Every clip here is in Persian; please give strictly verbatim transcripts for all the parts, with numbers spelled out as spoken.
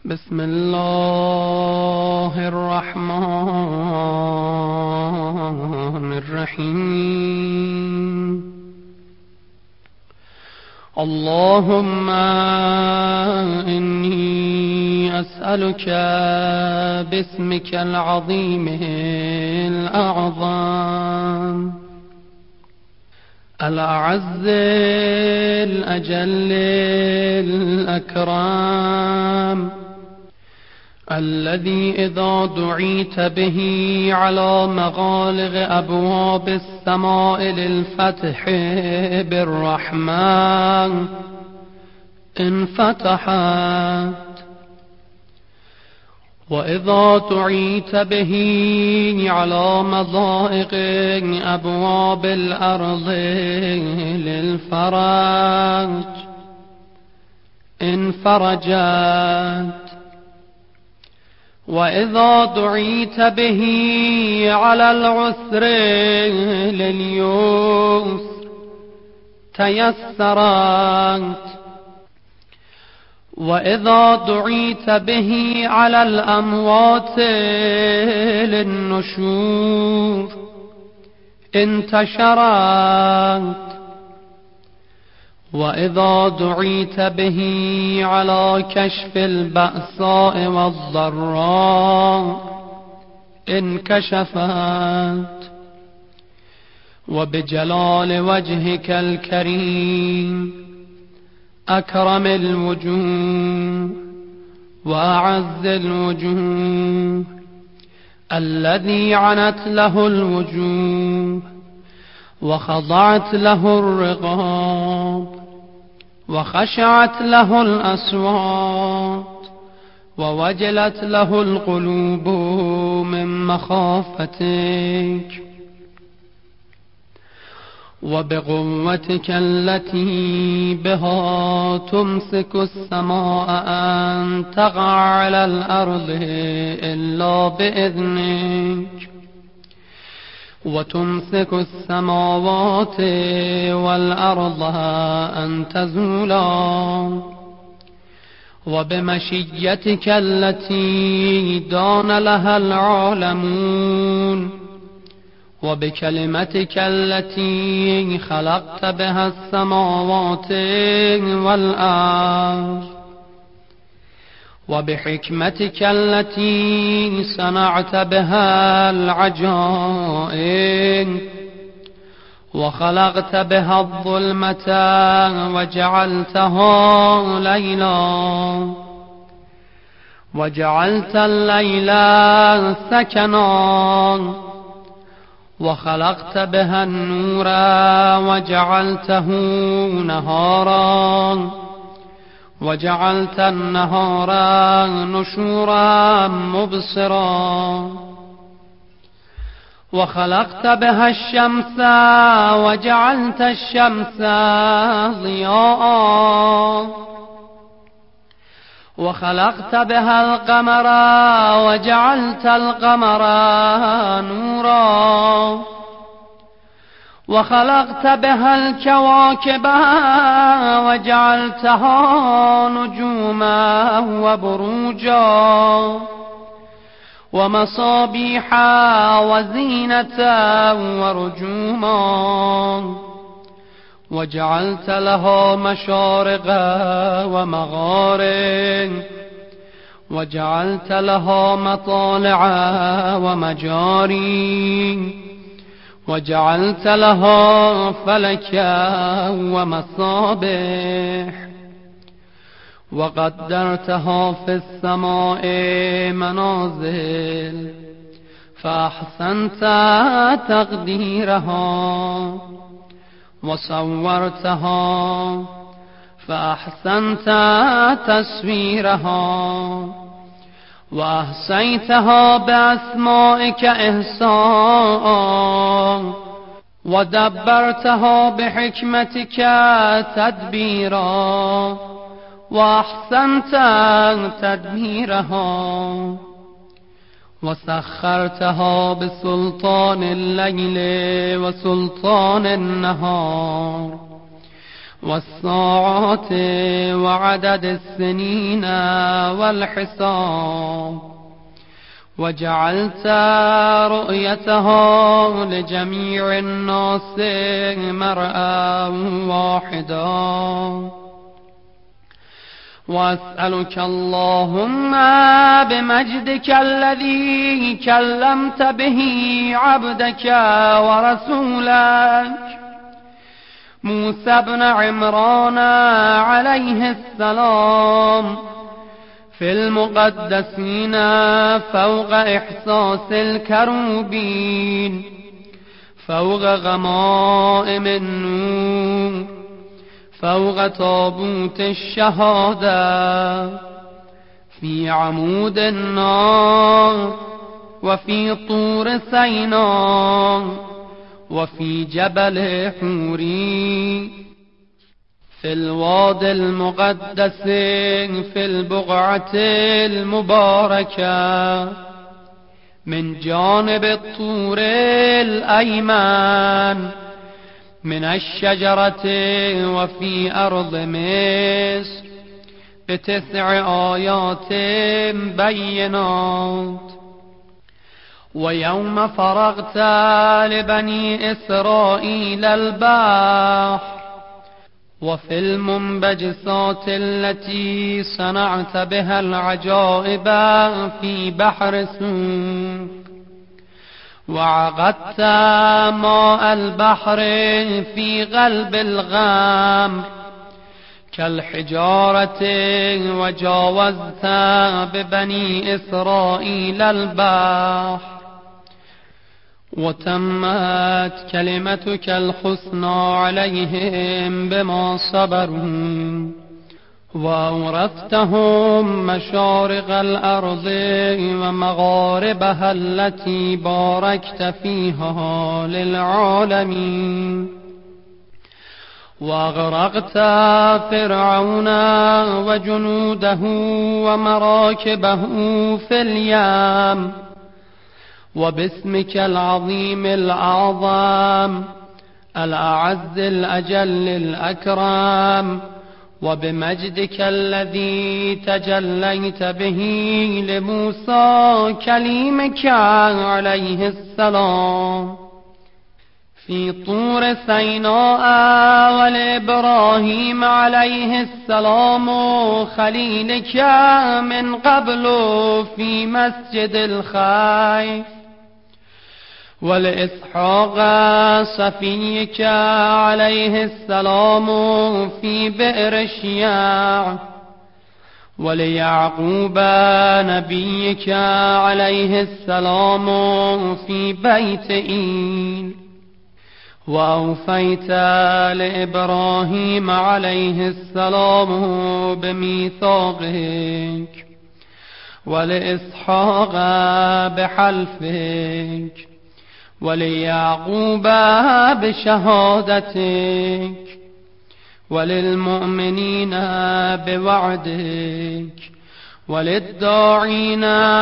بسم الله الرحمن الرحيم. اللهم إني أسألك باسمك العظيم الأعظم الأعز الأجل الأكرم الذي إذا دعيت به على مغالق أبواب السماء للفتح بالرحمن انفتحت، وإذا دعيت به على مضائق أبواب الأرض للفرج انفرجت، وإذا دعيت به على العسر لليسر تيسرت، وإذا دعيت به على الأموات للنشور انتشرت، وإذا دعيت به على كشف البأساء والضراء انكشفت، وبجلال وجهك الكريم أكرم الوجوه وأعز الوجوه الذي عنت له الوجوه وخضعت له الرقاب وخشعت له الأصوات ووجلت له القلوب من مخافتك، وبقوتك التي بها تمسك السماء أن تقع على الأرض إلا بإذنك، وتمسك السماوات والأرض أن تزولا، وبمشيتك التي دان لها العالمون، وبكلمتك التي خلقت بها السماوات والأرض، وبحكمتك التي صنعت بها العجائب، وخلقت بها الظلمة وجعلتها ليلا، وجعلت الليل سكنا، وخلقت بها النور وجعلته نهارا، وجعلت النهار نشورا مبصرا، وخلقت بها الشمس وجعلت الشمس ضياء، وخلقت بها القمر وجعلت القمر نورا، وخلقت بها الكواكب وجعلتها نجوما وبروجا ومصابيح وزينة ورجوما، وجعلت لها مشارق ومغارب، وجعلت لها مطالع ومجاري، وجعلت لها فلكا ومصابيح، وقدرتها في السماء منازل فأحسنت تقديرها، وصورتها فأحسنت تصويرها، وأحصيتها بأسمائك إحصاء، ودبرتها بحكمتك تدبيرا، وأحسنت تدبيرها، وسخرتها بسلطان الليل وسلطان النهار، والساعات وعدد السنين والحساب، وجعلت رؤيتها لجميع الناس مرأى واحدا. وأسألك اللهم بمجدك الذي كلمت به عبدك ورسولك موسى بن عمران عليه السلام في المقدسين فوق إحساس الكروبين، فوق غمائم النور، فوق تابوت الشهادة، في عمود النار، وفي طور سيناء، وفي جبل حوري، في الوادي المقدس، في البقعة المباركة من جانب الطور الأيمن من الشجرة، وفي أرض مصر بتسع آيات بينات. ويوم فرغت لبني إسرائيل البحر، وفي المنبجسات التي صنعت بها العجائب في بحر سوف، وعقدت ماء البحر في قلب الغمر كالحجارة، وجاوزت ببني إسرائيل البحر، وتمت كلمتك الحسنى عليهم بما صبروا، وأورثتهم مشارق الأرض ومغاربها التي باركت فيها للعالمين. وأغرقت فرعون وجنوده ومراكبه في اليم، وباسمك العظيم الأعظم الأعز الأجل الأكرم، وبمجدك الذي تجليت به لموسى كليمك عليه السلام في طور سيناء، ولإبراهيم عليه السلام خليلك من قبل في مسجد الخيف، ولإسحاق صفيك عليه السلام في بئر شياع، وليعقوب نبيك عليه السلام في بيت إيل. وأوفيت لإبراهيم عليه السلام بميثاقك، ولإسحاق بحلفك، وليعقوب بشهادتك، وللمؤمنين بوعدك، وللداعين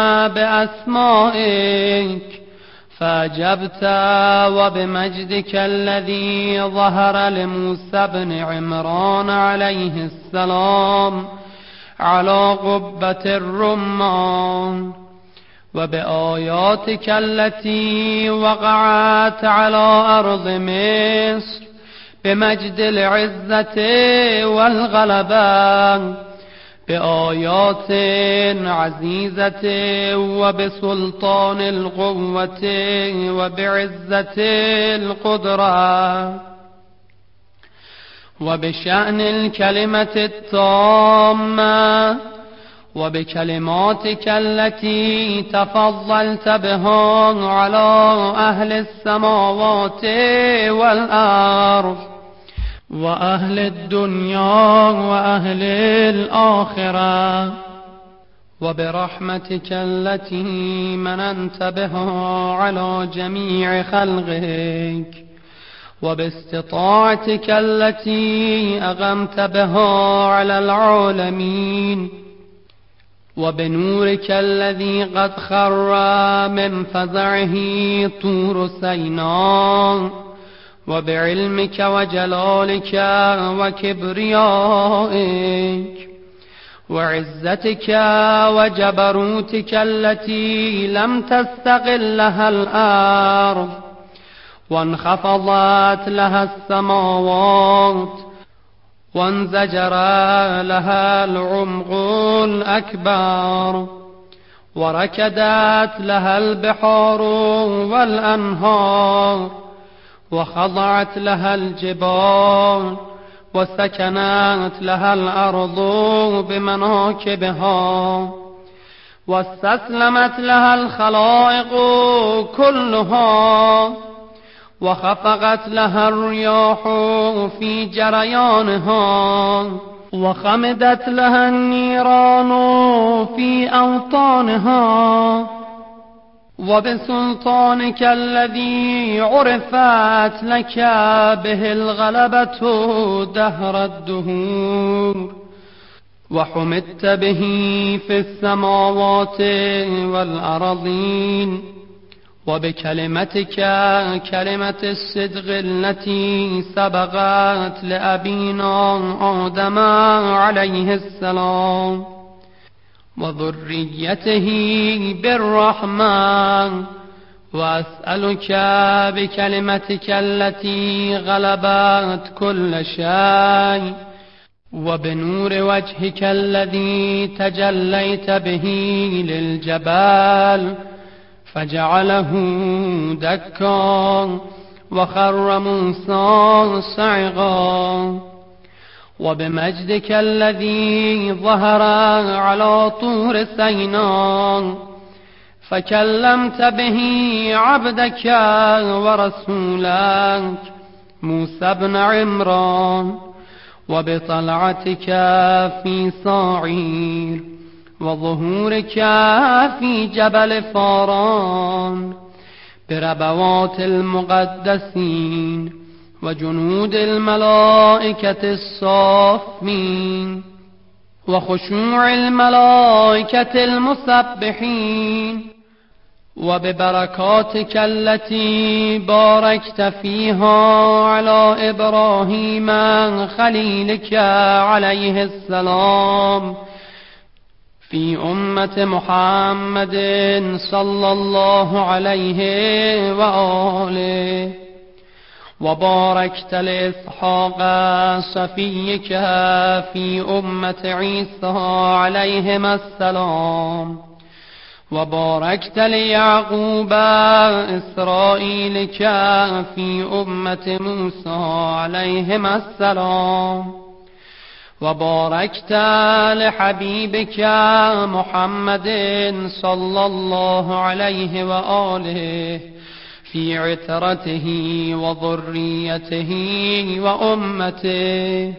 بأسمائك، فأجبت وبمجدك الذي ظهر لموسى بن عمران عليه السلام على قبة الرمان، وبآياتك التي وقعت على أرض مصر بمجد العزة والغلبة، بآيات عزيزة وبسلطان القوة وبعزة القدرة، وبشأن الكلمة التامة، وبكلماتك التي تفضلت بها على أهل السماوات والأرض وأهل الدنيا وأهل الآخرة، وبرحمتك التي مننت بها على جميع خلقك، وباستطاعتك التي أغمت بها على العالمين، وبنورك الذي قد خر من فزعه طور سيناء، وبعلمك وجلالك وكبريائك وعزتك وجبروتك التي لم تستقلها الأرض وانخفضت لها السماوات وانزجر لها العمق الأكبر وركدت لها البحار والأنهار وخضعت لها الجبال وسكنت لها الأرض بمناكبها واستسلمت لها الخلائق كلها وخفقت لها الرياح في جريانها وخمدت لها النيران في أوطانها وبسلطانك الذي عرفت لك به الغلبة دهر الدهور وحمدت به في السماوات والأرضين وبكلمتك كلمة الصدق التي سبقت لأبينا آدم عليه السلام وذريته بالرحمن وأسألك بكلمتك التي غلبت كل شيء وبنور وجهك الذي تجليت به للجبال فجعله دكا وخر موسى صعقا وبمجدك الذي ظهر على طور سيناء فكلمت به عبدك ورسولك موسى بن عمران وبطلعتك في صاعير وظهورك في جبل فاران بربوات المقدسين وجنود الملائكة الصافين وخشوع الملائكة المسبحين وببركاتك التي باركت فيها على إبراهيم خليلك عليه السلام في أمة محمد صلى الله عليه وآله وباركت لإسحاق صفيك في أمة عيسى عليهما السلام وباركت ليعقوب إسرائيلك في أمة موسى عليهما السلام وباركت لحبيبك محمد صلى الله عليه وآله في عترته وذريته وأمته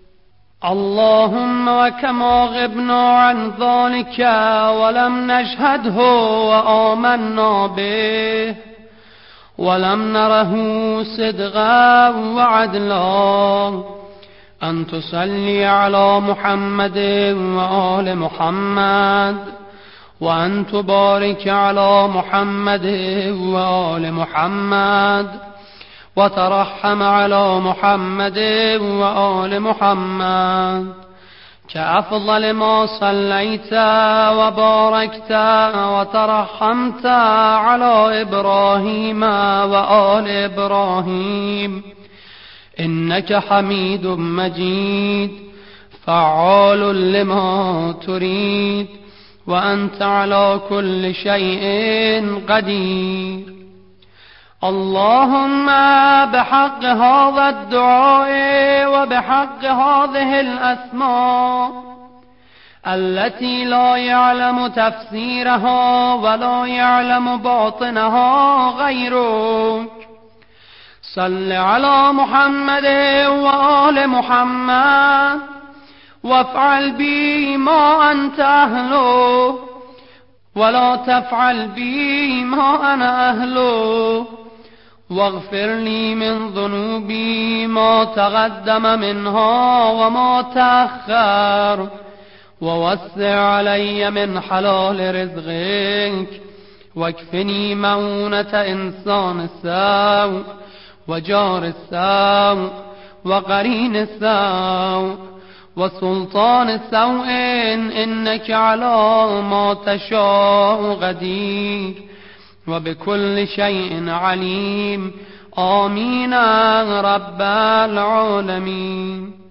اللهم وكما غبنا عن ذلك ولم نشهده وآمنا به ولم نره صدقا وعدلا أن تصلي على محمد وآل محمد وأن تبارك على محمد وآل محمد وترحم على محمد وآل محمد كأفضل ما صليت وباركت وترحمت على إبراهيم وآل إبراهيم إنك حميد مجيد فعال لما تريد وأنت على كل شيء قدير. اللهم بحق هذا الدعاء وبحق هذه الأسماء التي لا يعلم تفسيرها ولا يعلم باطنها غيرك، صل على محمد وآل محمد وافعل بي ما أنت أهله ولا تفعل بي ما أنا أهله، واغفر لي من ذنوبي ما تقدم منها وما تأخر، ووسع علي من حلال رزقك، واكفني مؤونة إنسان السوء، وجار السوء وقرين السوء وسلطان السوء إنك على ما تشاء قدير وبكل شيء عليم. آمين رب العالمين.